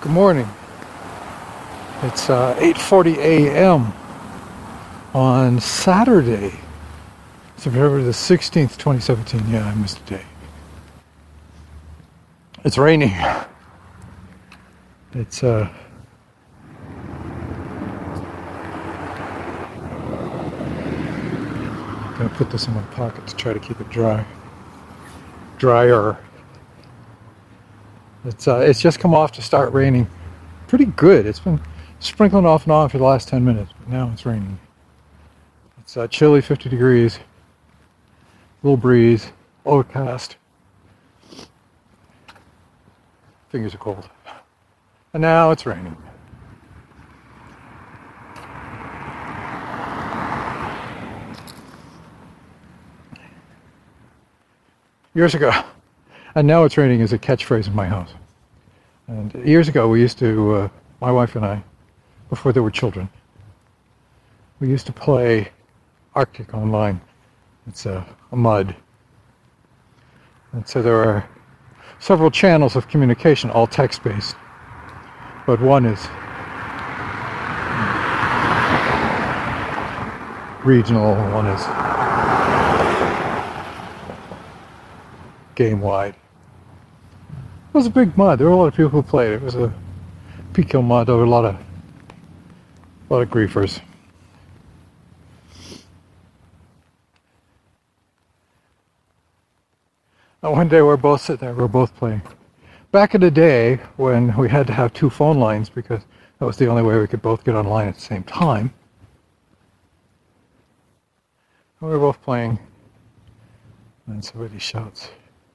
Good morning. It's 8:40 a.m. on Saturday, September the 16th, 2017. Yeah, I missed a day. It's raining. It's gonna put this in my pocket to try to keep it drier. It's just come off to start raining. Pretty good. It's been sprinkling off and on for the last 10 minutes, but now it's raining. It's chilly, 50 degrees, little breeze, overcast. Fingers are cold. And now it's raining. Years ago, and now it's raining is a catchphrase in my house. And years ago, we used to, my wife and I, before there were children, we used to play Arctic online. It's a mud. And so there are several channels of communication, all text-based. But one is regional, one is game-wide. It was a big mud. There were a lot of people who played. It was a PQ mud. There were a lot of griefers. And one day we're both sitting there. We're both playing. Back in the day when we had to have two phone lines because that was the only way we could both get online at the same time. And we were both playing, and somebody shouts,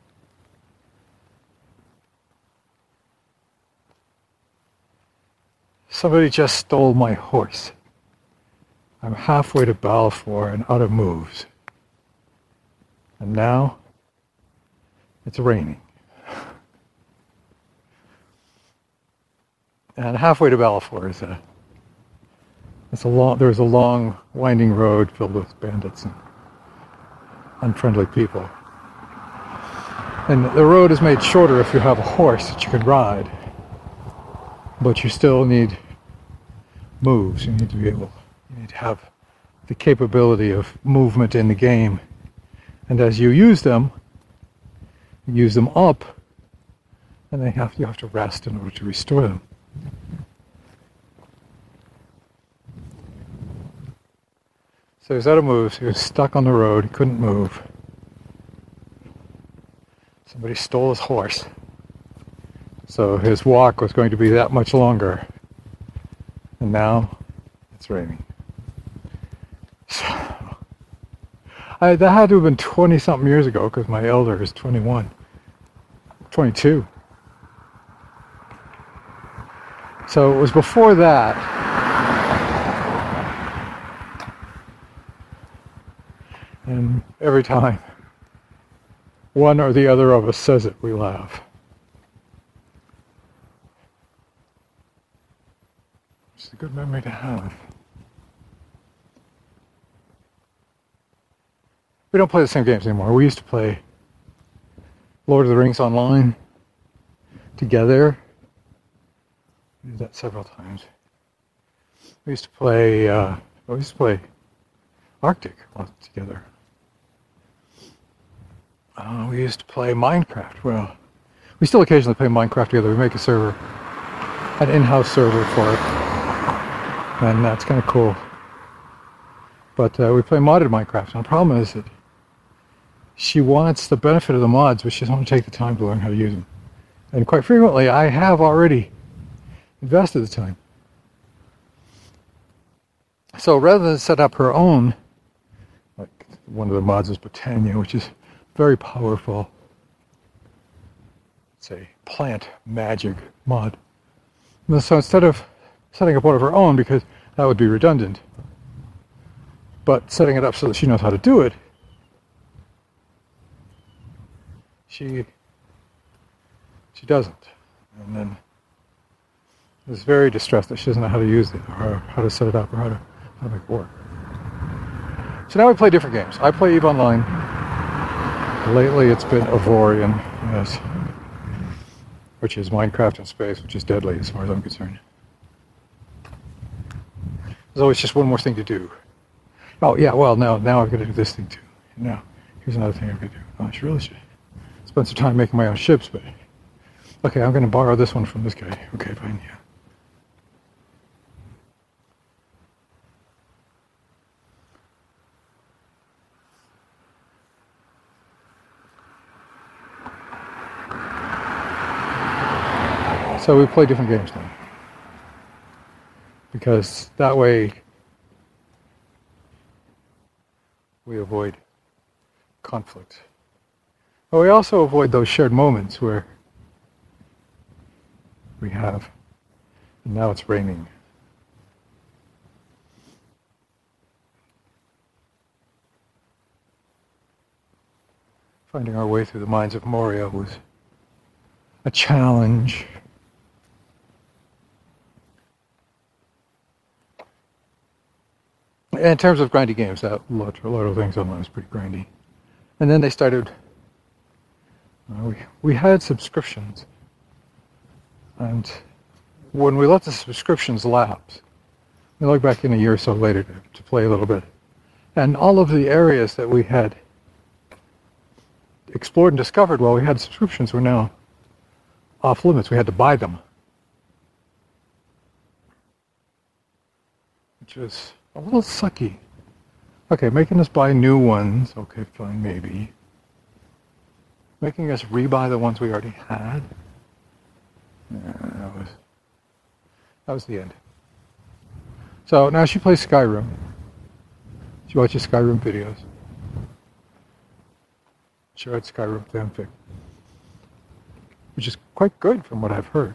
"Somebody just stole my horse. I'm halfway to Balfour and out of moves. And now it's raining." And halfway to Balfour is there's a long winding road filled with bandits and unfriendly people. And the road is made shorter if you have a horse that you can ride. But you still need moves. You need to have the capability of movement in the game. And as you use them up, and you have to rest in order to restore them. So he was out of moves. He was stuck on the road. He couldn't move. Somebody stole his horse. So his walk was going to be that much longer. And now it's raining. So, that had to have been 20-something years ago because my elder is 21. 22. So it was before that. And every time one or the other of us says it, we laugh. It's a good memory to have. We don't play the same games anymore. We used to play Lord of the Rings online together. We did that several times. We used to play Arctic together. We used to play Minecraft. Well, we still occasionally play Minecraft together. We make a server, an in-house server for it. And that's kind of cool. But we play modded Minecraft. And the problem is that she wants the benefit of the mods, but she doesn't want to take the time to learn how to use them. And quite frequently, I have already invested the time. So rather than set up her own, like one of the mods is Botania, which is very powerful. It's a plant magic mod. And so instead of setting up one of her own, because that would be redundant, but setting it up so that she knows how to do it, she doesn't. And then is very distressed that she doesn't know how to use it, or how to set it up, or how to make it work. So now we play different games. I play EVE Online. Lately it's been Avorion, yes. which is Minecraft in space, which is deadly as far as I'm concerned. There's always just one more thing to do. Oh yeah, well now I've got to do this thing too. Now here's another thing I've got to do. Oh, I really should spend some time making my own ships, but okay, I'm going to borrow this one from this guy. Okay, fine, yeah. So we play different games now, because that way we avoid conflict. But we also avoid those shared moments where we have, and now it's raining. Finding our way through the mines of Moria was a challenge. In terms of grindy games, that Lord of the Rings Online was pretty grindy. And then they started, we had subscriptions. And when we let the subscriptions lapse, we look back in a year or so later to play a little bit. And all of the areas that we had explored and discovered while we had subscriptions were now off limits. We had to buy them. Which was a little sucky. Okay, making us buy new ones. Okay, fine, maybe. Making us rebuy the ones we already had. Yeah, that was the end. So now she plays Skyrim. She watches Skyrim videos. She read Skyrim fanfic, which is quite good from what I've heard.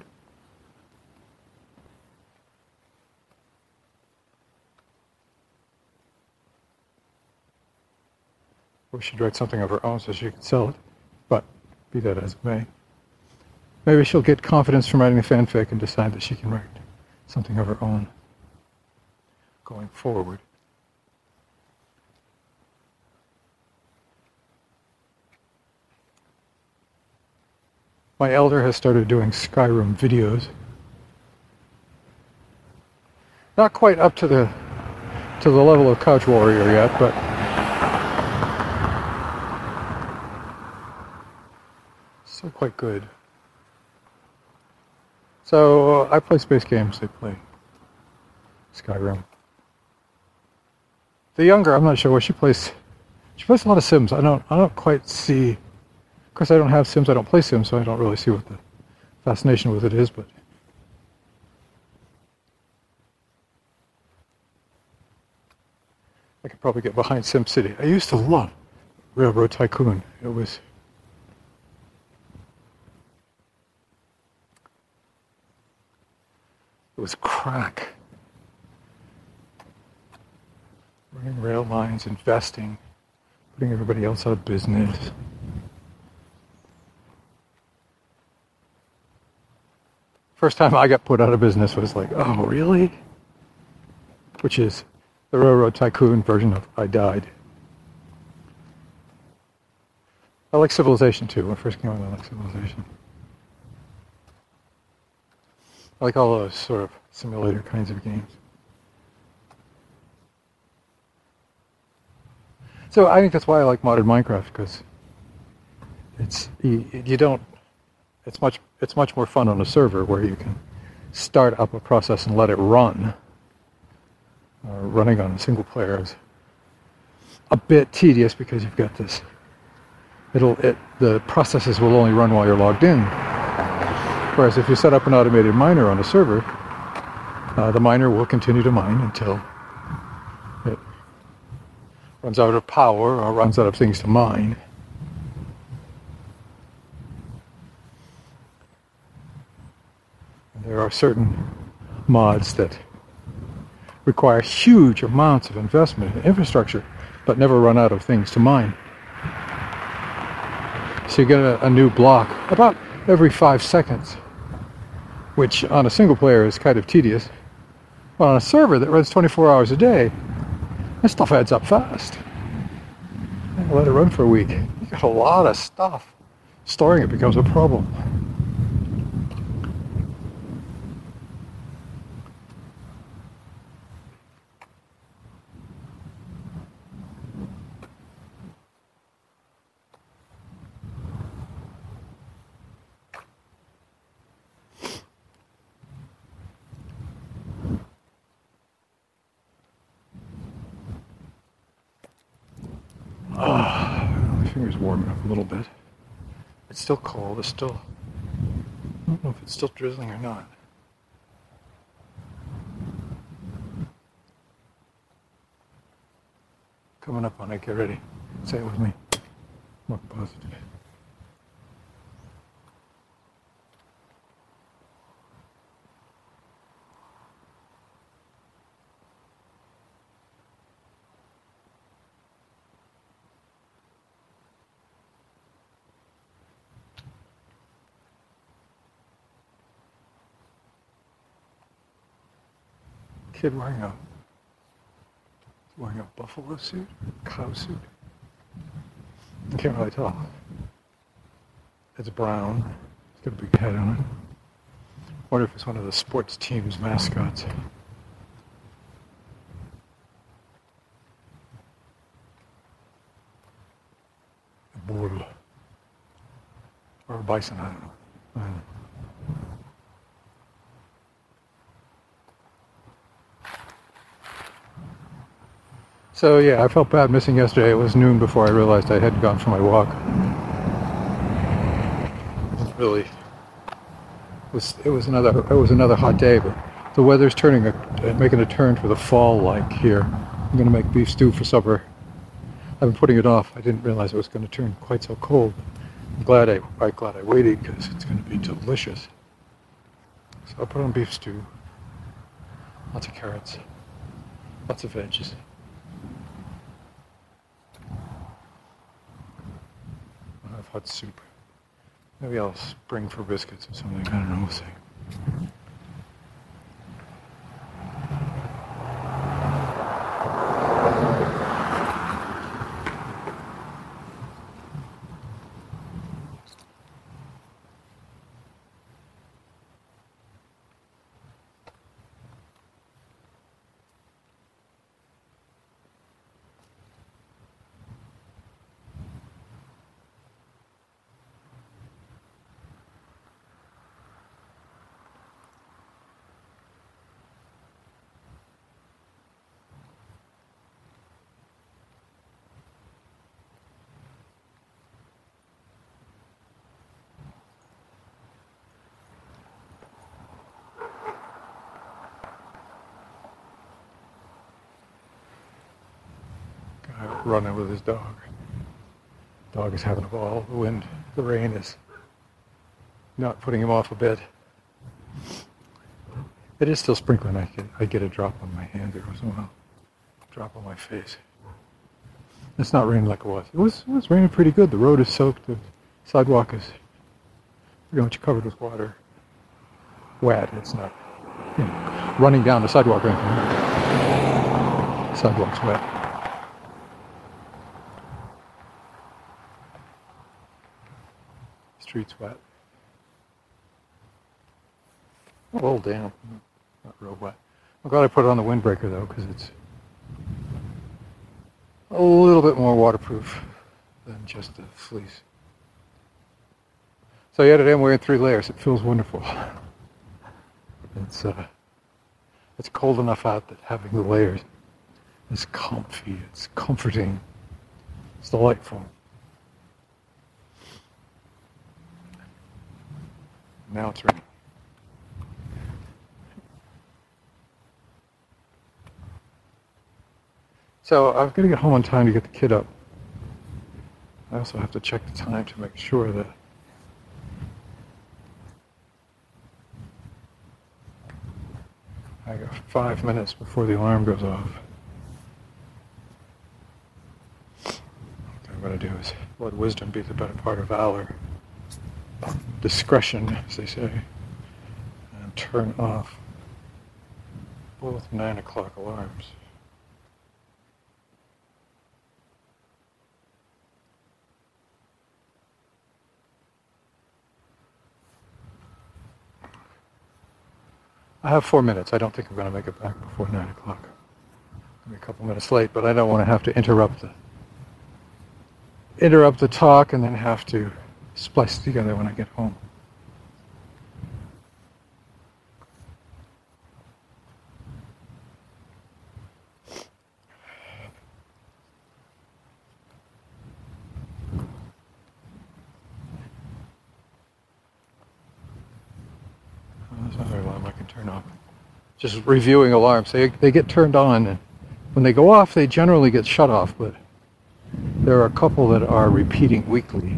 Or she'd write something of her own so she could sell it, but be that as it may. Maybe she'll get confidence from writing a fanfic and decide that she can write something of her own going forward. My elder has started doing Skyrim videos. Not quite up to the level of Couch Warrior yet, but still quite good. So I play space games, they play Skyrim. The younger, I'm not sure what she plays. She plays a lot of Sims. I don't quite see. Of course, I don't have Sims. I don't play Sims, so I don't really see what the fascination with it is. But I could probably get behind SimCity. I used to love Railroad Tycoon. It was crack. Running rail lines, investing, putting everybody else out of business. First time I got put out of business was like, oh, really? Which is the Railroad Tycoon version of I Died. I like Civilization too. When I first came out, I liked Civilization. I like all those sort of simulator kinds of games. So I think that's why I like modded Minecraft, because it's much more fun on a server where you can start up a process and let it run. Running on a single player is a bit tedious because you've got this. The processes will only run while you're logged in. Whereas if you set up an automated miner on a server, the miner will continue to mine until it runs out of power or runs out of things to mine. And there are certain mods that require huge amounts of investment in infrastructure, but never run out of things to mine. So you get a new block about every 5 seconds, which on a single player is kind of tedious. But on a server that runs 24 hours a day, that stuff adds up fast. Let it run for a week. You got a lot of stuff. Storing it becomes a problem. finger's warming up a little bit. It's still cold. It's still, I don't know if it's still drizzling or not. Coming up on it, get ready. Say it with me. More positive. Kid wearing a buffalo suit, cow suit. I can't really tell. It's brown. It's got a big head on it. Wonder if it's one of the sports team's mascots. A bull. Or a bison, I don't know. So yeah, I felt bad missing yesterday. It was noon before I realized I hadn't gone for my walk. Really, it was another hot day, but the weather's making a turn for the fall like here. I'm gonna make beef stew for supper. I've been putting it off. I didn't realize it was going to turn quite so cold. I'm glad I waited because it's going to be delicious. So I'll put on beef stew. Lots of carrots. Lots of veggies. I'll have hot soup. Maybe I'll spring for biscuits or something. I don't know. We'll see. Running with his dog. Dog is having a ball. The rain is not putting him off a bit. It is still sprinkling. I get a drop on my hand every once in a while. Drop on my face. It's not raining like it was. It was raining pretty good. The road is soaked. The sidewalk is pretty much covered with water. Wet. It's not, running down the sidewalk or anything. The sidewalk's wet. Street's wet. A little damp, not real wet. I'm glad I put it on the windbreaker though, because it's a little bit more waterproof than just the fleece. So yeah, today I'm wearing 3 layers. It feels wonderful. It's cold enough out that having the layers is comfy. It's comforting. It's delightful. Now it's raining. So I've got to get home on time to get the kid up. I also have to check the time to make sure that I got 5 minutes before the alarm goes off. What I'm going to do is let wisdom be the better part of valor. Discretion, as they say, and turn off both 9 o'clock alarms. I have 4 minutes. I don't think I'm going to make it back before 9 o'clock. I'll be a couple minutes late, but I don't want to have to interrupt the talk and then have to splice together when I get home. turn off. Just reviewing alarms. They get turned on, and when they go off, they generally get shut off, but there are a couple that are repeating weekly.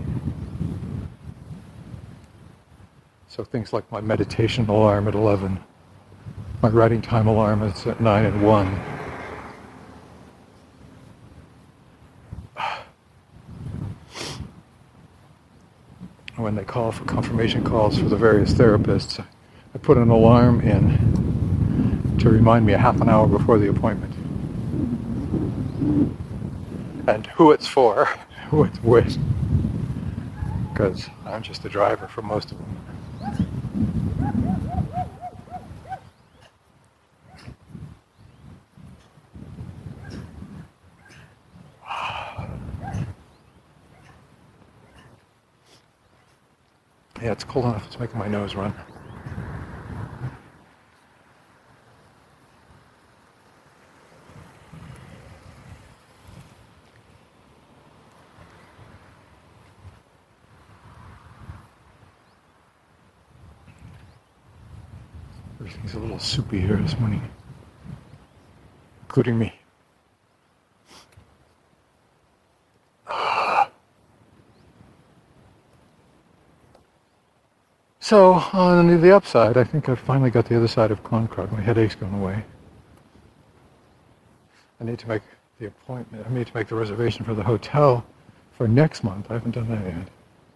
So things like my meditation alarm at 11, my writing time alarm is at 9 and 1. When they call for confirmation calls for the various therapists, I put an alarm in to remind me a half an hour before the appointment. And who it's for, who it's with, because I'm just the driver for most of them. Yeah, it's cold enough, it's making my nose run. Everything's a little soupy here this morning, including me. So, on the upside, I think I've finally got the other side of Clonkrug. My headache's gone away. I need to make the appointment. I need to make the reservation for the hotel for next month. I haven't done that yet.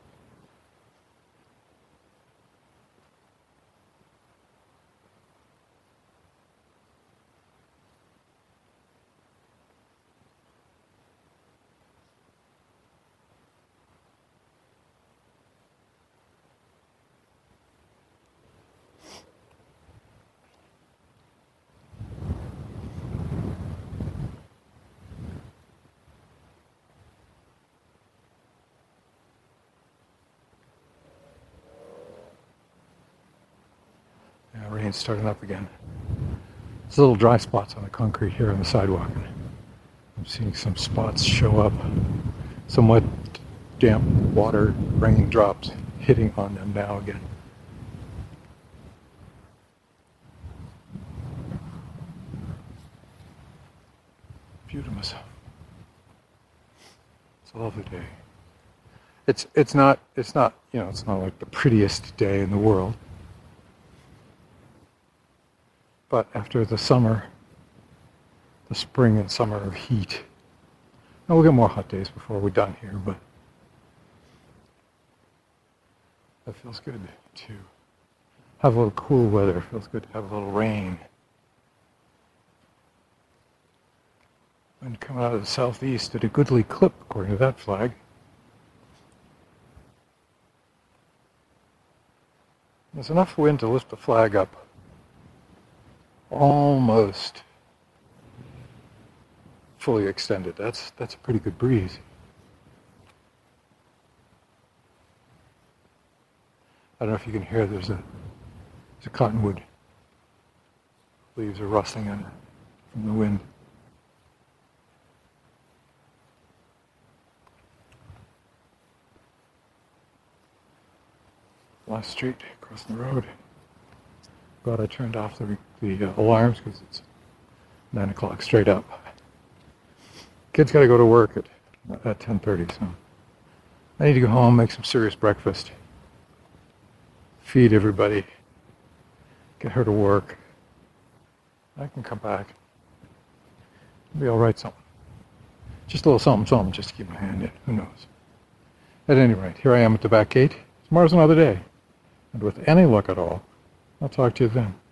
Yeah, rain's starting up again. There's little dry spots on the concrete here on the sidewalk. I'm seeing some spots show up. Somewhat damp water, raindrops hitting on them now again. Beautiful. It's a lovely day. It's not it's not like the prettiest day in the world. But after the summer, the spring and summer of heat, and we'll get more hot days before we're done here, but it feels good to have a little cool weather. It feels good to have a little rain. Wind coming out of the southeast at a goodly clip, according to that flag. There's enough wind to lift the flag up almost fully extended. That's a pretty good breeze. I don't know if you can hear, there's a cottonwood. Leaves are rustling in from the wind. Last street, crossing the road. Glad I turned off the alarms because it's 9 o'clock straight up. Kids got to go to work at 10:30, so I need to go home, make some serious breakfast, feed everybody, get her to work. I can come back. Maybe I'll write something. Just a little something, just to keep my hand in. Who knows? At any rate, here I am at the back gate. Tomorrow's another day. And with any luck at all, I'll talk to you then.